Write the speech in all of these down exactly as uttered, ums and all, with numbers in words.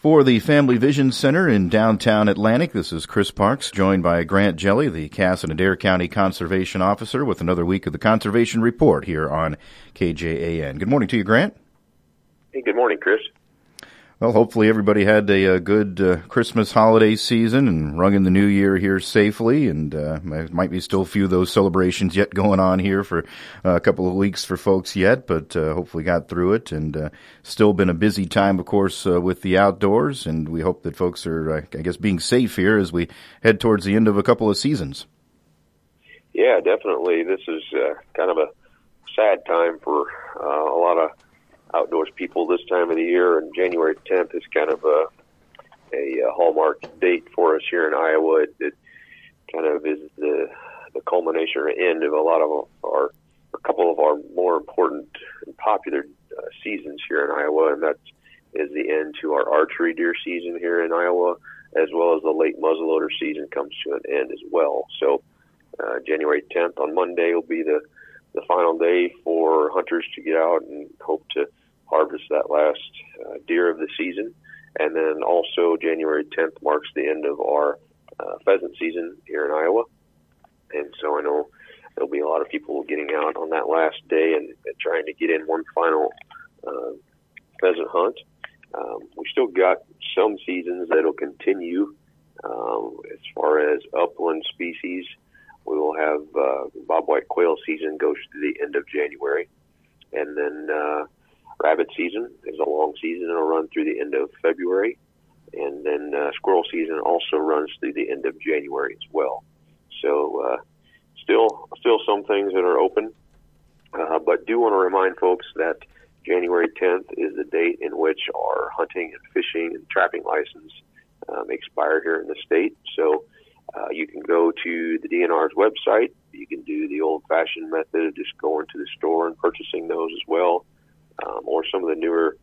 For the Family Vision Center in downtown Atlantic, this is Chris Parks, joined by Grant Jelly, the Cass and Adair County Conservation Officer, with another week of the Conservation Report here on K J A N. Good morning to you, Grant. Hey, good morning, Chris. Well, hopefully everybody had a, a good uh, Christmas holiday season and rung in the new year here safely, and uh, might be still a few of those celebrations yet going on here for uh, a couple of weeks for folks yet, but uh, hopefully got through it, and uh, still been a busy time, of course, uh, with the outdoors, and we hope that folks are, uh, I guess, being safe here as we head towards the end of a couple of seasons. Yeah, definitely. This is uh, kind of a sad time for uh, a lot of outdoors people this time of the year, and January tenth is kind of a, a, a hallmark date for us here in Iowa. It, it kind of is the the culmination or end of a lot of our, a couple of our more important and popular uh, seasons here in Iowa, and that is the end to our archery deer season here in Iowa, as well as the late muzzleloader season comes to an end as well. So uh, January tenth on Monday will be the, the final day for hunters to get out and hope to harvest that last uh, deer of the season. And then also January tenth marks the end of our uh, pheasant season here in Iowa. And so I know there'll be a lot of people getting out on that last day and, and trying to get in one final uh, pheasant hunt. Um, we still got some seasons that'll continue. Um, as far as upland species, we will have uh, bobwhite quail season goes to the end of January. And then uh, rabbit season is a long season. It'll run through the end of February. And then uh, squirrel season also runs through the end of January as well. So uh, still still some things that are open. Uh, but do want to remind folks that January tenth is the date in which our hunting and fishing and trapping license um, expire here in the state. So uh, you can go to the D N R's website. You can do the old-fashioned method of just going to the store and purchasing those as well. Um, or some of the newer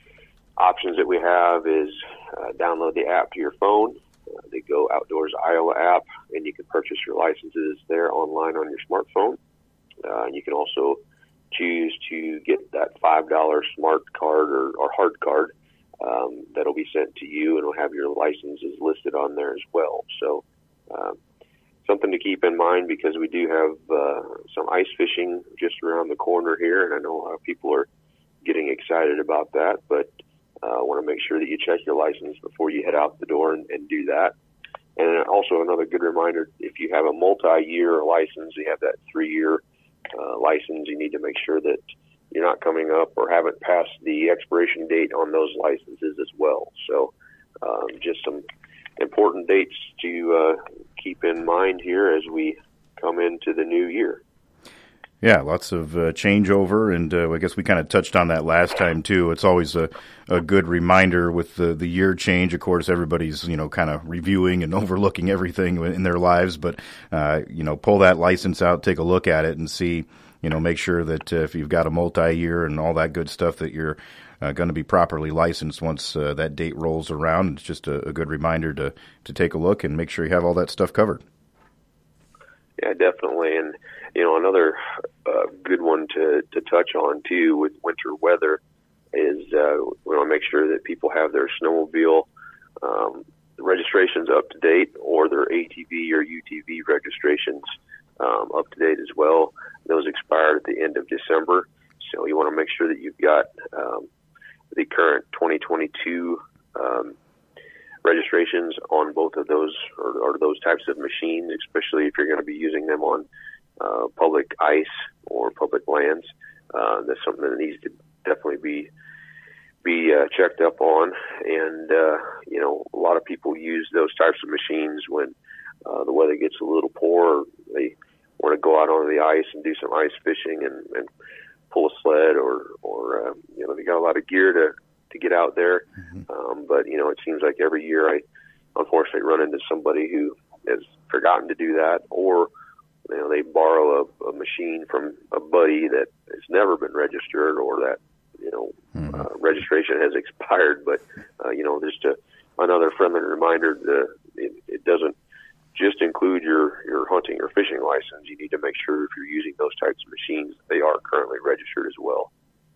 options that we have is uh, download the app to your phone, uh, the Go Outdoors Iowa app, and you can purchase your licenses there online on your smartphone. Uh, and you can also choose to get that five dollar smart card or, or hard card um, that'll be sent to you, and will have your licenses listed on there as well. So um, something to keep in mind, because we do have uh, some ice fishing just around the corner here, and I know a lot of people are getting excited about that, but I uh, want to make sure that you check your license before you head out the door and, and do that. And also another good reminder, if you have a multi-year license, you have that three-year uh, license, you need to make sure that you're not coming up or haven't passed the expiration date on those licenses as well. So um, just some important dates to uh, keep in mind here as we come into the new year. Yeah, lots of uh, changeover, and uh, I guess we kind of touched on that last time too. It's always a, a good reminder with the, the year change. Of course, everybody's, you know, kind of reviewing and overlooking everything in their lives, but, uh, you know, pull that license out, take a look at it, and see, you know, make sure that uh, if you've got a multi-year and all that good stuff, that you're uh, going to be properly licensed once uh, that date rolls around. It's just a, a good reminder to, to take a look and make sure you have all that stuff covered. Yeah, definitely. And, you know, another uh, good one to, to touch on, too, with winter weather is uh, we want to make sure that people have their snowmobile um, registrations up to date, or their A T V or U T V registrations um, up to date as well. Those expired at the end of December, so you want to make sure that you've got um, the current twenty twenty-two um registrations on both of those, or, or those types of machines, especially if you're going to be using them on uh, public ice or public lands. Uh, that's something that needs to definitely be be uh, checked up on. And uh, you know, a lot of people use those types of machines when uh, the weather gets a little poor. They want to go out onto the ice and do some ice fishing and, and pull a sled, or or uh, you know, they got a lot of gear to. to get out there. Mm-hmm. Um, but, you know, it seems like every year I unfortunately run into somebody who has forgotten to do that, or, you know, they borrow a, a machine from a buddy that has never been registered, or that, you know, mm-hmm. uh, registration has expired. But, uh, you know, just a, another friendly reminder that it, it doesn't just include your, your hunting or fishing license. You need to make sure if you're using those types of machines, they are currently registered as well.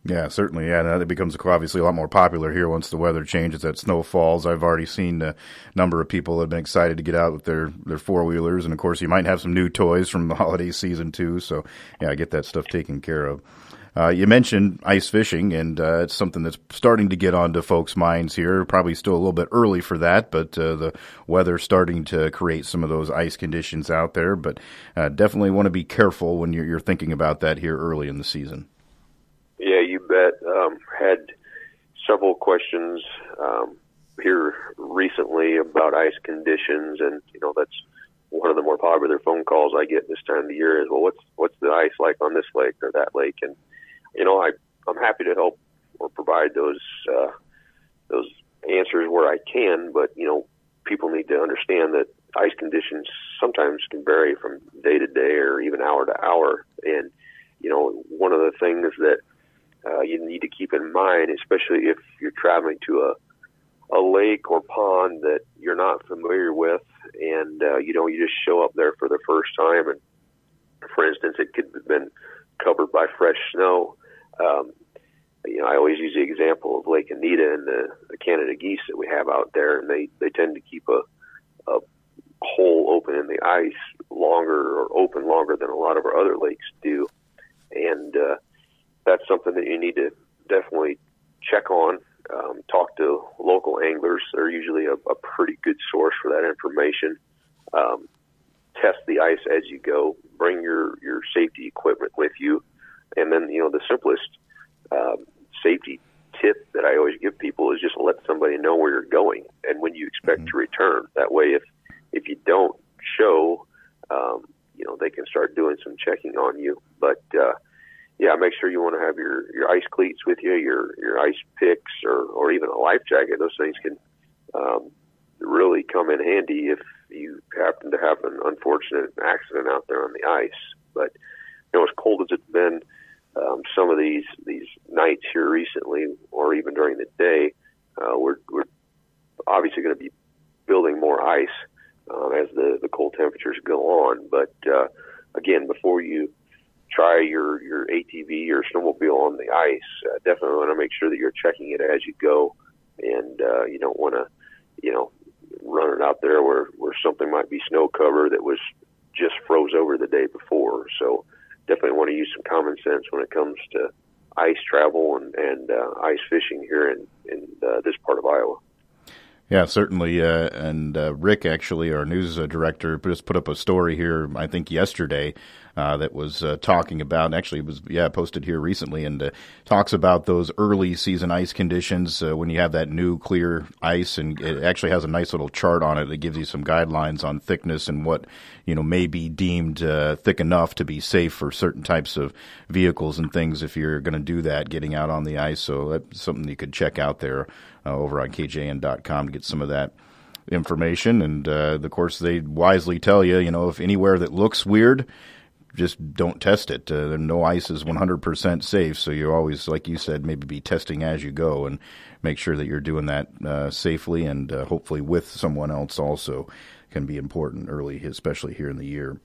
Yeah, certainly. Yeah, and that becomes obviously a lot more popular here once the weather changes, that snow falls. I've already seen a number of people that have been excited to get out with their, their four-wheelers. And, of course, you might have some new toys from the holiday season, too. So, yeah, I get that stuff taken care of. Uh, you mentioned ice fishing, and uh, it's something that's starting to get onto folks' minds here. Probably still a little bit early for that, but uh, the weather's starting to create some of those ice conditions out there. But uh, definitely want to be careful when you're, you're thinking about that here early in the season. Yeah, you bet. Um, had several questions um, here recently about ice conditions, and you know that's one of the more popular phone calls I get this time of the year is, well, what's what's the ice like on this lake or that lake? And you know, I I'm happy to help or provide those uh, those answers where I can, but you know, people need to understand that ice conditions sometimes can vary from day to day or even hour to hour, and you know, one of the things that Uh, you need to keep in mind, especially if you're traveling to a a lake or pond that you're not familiar with, and uh, you know you just show up there for the first time, and for instance, it could have been covered by fresh snow. Um, you know, I always use the example of Lake Anita and the, the Canada geese that we have out there, and they they tend to keep a a hole open in the ice longer or open longer than a lot of our other lakes do, and uh, that's something that you need to definitely check on. Um, talk to local anglers. They're usually a, a pretty good source for that information. Um, test the ice as you go. Bring your, your safety equipment with you. And then, you know, the simplest um, safety tip that I always give people is just let somebody know where you're going and when you expect mm-hmm. to return. That way, if, if you don't show, um, you know, they can start doing some checking on you. But, uh, yeah, make sure you want to have your, your ice cleats with you, your, your ice picks, or, or even a life jacket. Those things can um, really come in handy if you happen to have an unfortunate accident out there on the ice. But, you know, as cold as it's been, um, some of these, these nights here recently, or even during the day, uh, we're, we're obviously going to be building more ice uh, as the, the cold temperatures go on. But, uh, again, before you try your, your A T V or snowmobile on the ice, uh, definitely want to make sure that you're checking it as you go, and uh, you don't want to, you know, run it out there where, where something might be snow cover that was just froze over the day before. So definitely want to use some common sense when it comes to ice travel and, and uh, ice fishing here in, in uh, this part of Iowa. Yeah, certainly. Uh, and uh, Rick, actually, our news uh, director, just put up a story here, I think yesterday, uh, that was uh, talking about, and actually it was, yeah, posted here recently, and uh, talks about those early season ice conditions uh, when you have that new clear ice, and it actually has a nice little chart on it that gives you some guidelines on thickness and what, you know, may be deemed uh, thick enough to be safe for certain types of vehicles and things if you're going to do that, getting out on the ice. So that's something you could check out there uh, over on K J N dot com to get some of that information. And, uh, of course, they wisely tell you, you know, if anywhere that looks weird, just don't test it. Uh, no ice is one hundred percent safe, so you always, like you said, maybe be testing as you go and make sure that you're doing that uh, safely and uh, hopefully with someone else also can be important early, especially here in the year.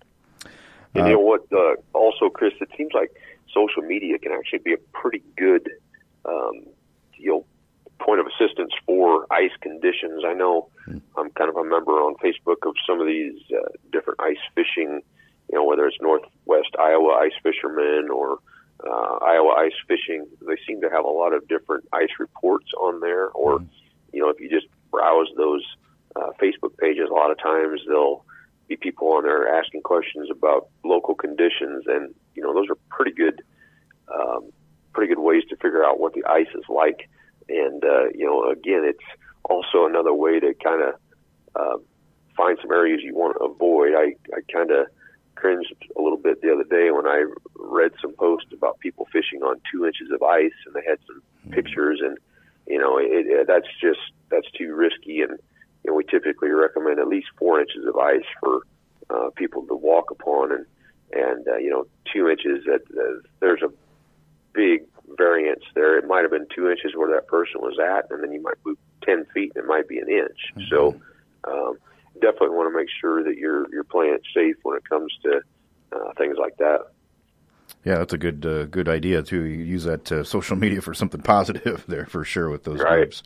And you know what, uh, also, Chris, it seems like social media can actually be a pretty good, um, you know, point of assistance for ice conditions. I know hmm. I'm kind of a member on Facebook of some of these uh, different ice fishing, you know, whether it's Northwest Iowa Ice Fishermen or uh, Iowa Ice Fishing. They seem to have a lot of different ice reports on there. Or, hmm. you know, if you just browse those uh, Facebook pages, a lot of times they'll be people on there asking questions about local conditions, and you know, those are pretty good, um, pretty good ways to figure out what the ice is like. And uh, you know, again, it's also another way to kind of uh, find some areas you want to avoid. I, I kind of cringed a little bit the other day when I read some posts about people fishing on two inches of ice, and they had some mm-hmm. pictures, and you know, it, it, that's just that's too risky. And you know, we typically recommend at least four inches of ice for uh, people to walk upon, and and uh, you know, two inches. That uh, there's a big variance there. It might have been two inches where that person was at, and then you might move ten feet, and it might be an inch. Mm-hmm. So um, definitely want to make sure that you're you're playing it safe when it comes to uh, things like that. Yeah, that's a good uh, good idea, too. You use that uh, social media for something positive there for sure with those right. groups.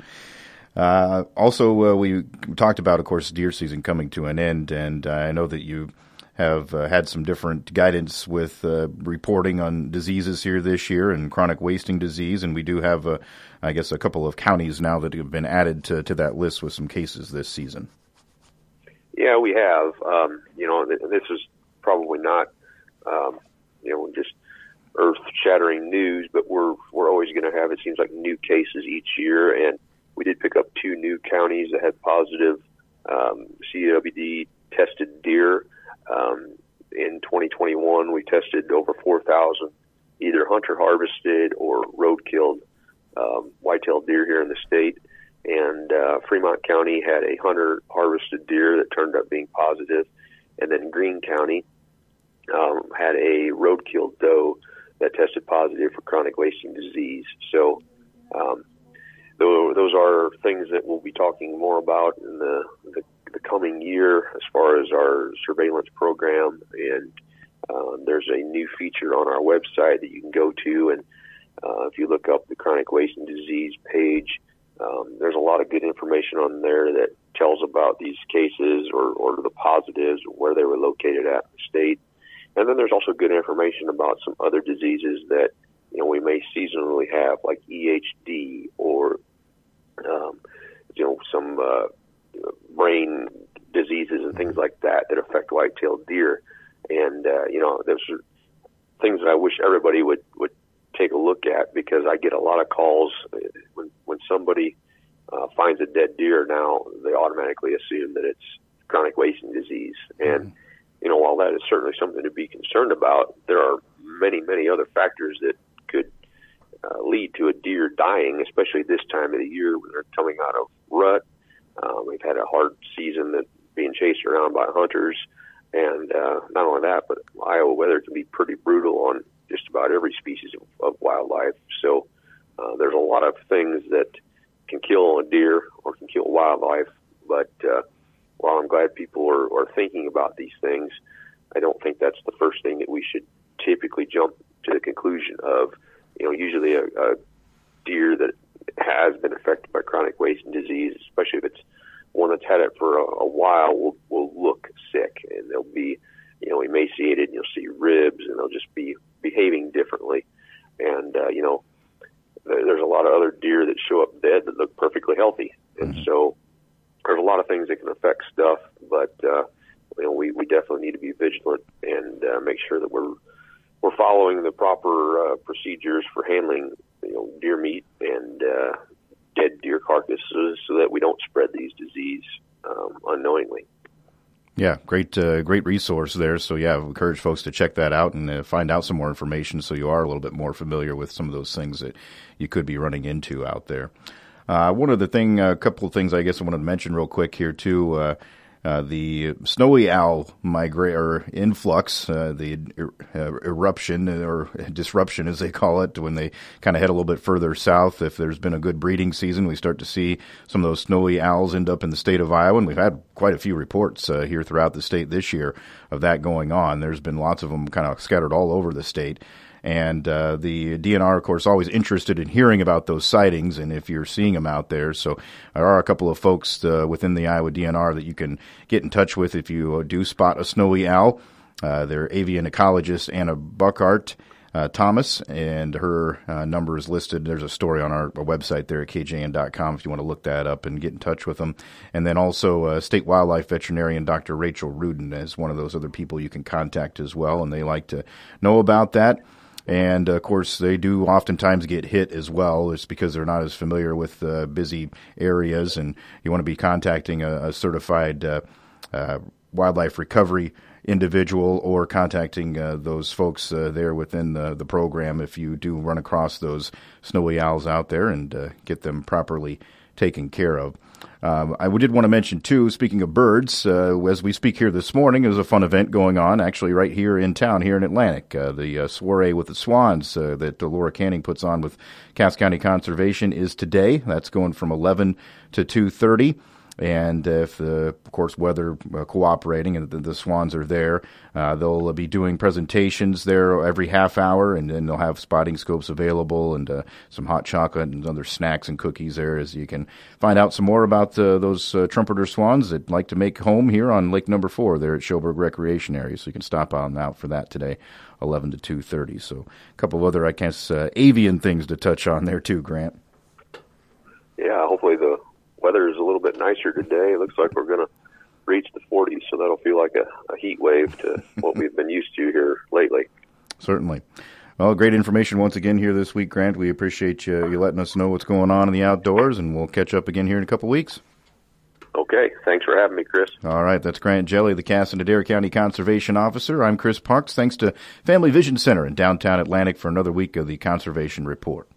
Uh, also, uh, we talked about, of course, deer season coming to an end, and uh, I know that you have uh, had some different guidance with uh, reporting on diseases here this year and chronic wasting disease, and we do have, uh, I guess, a couple of counties now that have been added to, to that list with some cases this season. Yeah, we have. Um, you know, this is probably not, um, you know, just earth-shattering news, but we're we're always going to have, it seems like, new cases each year, and we did pick up two new counties that had positive um, C W D tested deer. Um, in twenty twenty-one, we tested over four thousand either hunter harvested or road killed um, white-tailed deer here in the state. And uh, Fremont County had a hunter harvested deer that turned up being positive. And then Greene County um, had a road killed doe that tested positive for chronic wasting disease. So um, those are things that we'll be talking more about in the, the the coming year as far as our surveillance program, and uh, there's a new feature on our website that you can go to, and uh, if you look up the chronic wasting disease page, um, there's a lot of good information on there that tells about these cases or, or the positives, where they were located at in the state. And then there's also good information about some other diseases that, you know, we may seasonally have, like E H D or um, you know, some uh, brain diseases and things like that that affect white-tailed deer. And, uh, you know, those are things that I wish everybody would, would take a look at, because I get a lot of calls when, when somebody uh, finds a dead deer now, they automatically assume that it's chronic wasting disease. And, mm-hmm. you know, while that is certainly something to be concerned about, there are many, many other factors that could uh, lead to a deer dying, especially this time of the year when they're coming out of rut. Um, we've had a hard season that being chased around by hunters, and uh, not only that, but Iowa weather can be pretty brutal on just about every species of, of wildlife. So uh, there's a lot of things that can kill a deer or can kill wildlife. But uh, while I'm glad people are, are thinking about these things, I don't think that's the first thing that we should typically jump to the conclusion of. You know, usually a, a deer that has been affected by chronic wasting disease, especially if it's one that's had it for a, a while, will will look sick, and they'll be, you know, emaciated, and you'll see ribs, and they'll just be behaving differently. And uh, you know, there, there's a lot of other deer that show up dead that look perfectly healthy, and mm-hmm. so there's a lot of things that can affect stuff. But uh, you know, we we definitely need to be vigilant and uh, make sure that we're we're following the proper uh, procedures for handling, you know, deer meat and uh, dead deer carcasses, so that we don't spread these disease um, unknowingly. Yeah, great, uh, great resource there. So yeah, I encourage folks to check that out and uh, find out some more information, so you are a little bit more familiar with some of those things that you could be running into out there. Uh, one other thing, a couple of things I guess I wanted to mention real quick here too. Uh, Uh, the snowy owl migra- or influx, uh, the er- uh, eruption or disruption, as they call it, when they kind of head a little bit further south. If there's been a good breeding season, we start to see some of those snowy owls end up in the state of Iowa, and we've had quite a few reports uh, here throughout the state this year of that going on. There's been lots of them kind of scattered all over the state. And uh, the D N R, of course, always interested in hearing about those sightings and if you're seeing them out there. So there are a couple of folks uh, within the Iowa D N R that you can get in touch with if you do spot a snowy owl. Uh, they're avian ecologist Anna Buckhart uh, Thomas, and her uh, number is listed. There's a story on our, our website there at K J N dot com if you want to look that up and get in touch with them. And then also uh, state wildlife veterinarian Doctor Rachel Rudin is one of those other people you can contact as well, and they like to know about that. And, of course, they do oftentimes get hit as well. It's because they're not as familiar with uh, busy areas, and you want to be contacting a, a certified uh, uh, wildlife recovery individual, or contacting uh, those folks uh, there within the, the program if you do run across those snowy owls out there, and uh, get them properly taken care of. Um, I did want to mention, too, speaking of birds, uh, as we speak here this morning, there's a fun event going on, actually right here in town, here in Atlantic. Uh, the uh, Soiree with the Swans uh, that Laura Canning puts on with Cass County Conservation is today. That's going from eleven to two thirty. And if, the, of course, weather uh, cooperating and the, the swans are there, uh, they'll be doing presentations there every half hour, and then they'll have spotting scopes available and uh, some hot chocolate and other snacks and cookies there, as you can find out some more about uh, those uh, trumpeter swans that like to make home here on Lake Number Four there at Schoberg Recreation Area. So you can stop on out for that today, eleven to two thirty. So a couple of other, I guess, uh, avian things to touch on there too, Grant. Yeah, hopefully the weather is a little bit nicer today. It looks like we're going to reach the forties, so that'll feel like a, a heat wave to what we've been used to here lately. Certainly. Well, great information once again here this week, Grant. We appreciate you, you letting us know what's going on in the outdoors, and we'll catch up again here in a couple weeks. Okay. Thanks for having me, Chris. All right. That's Grant Jelly, the Cass and Adair County Conservation Officer. I'm Chris Parks. Thanks to Family Vision Center in downtown Atlantic for another week of the Conservation Report.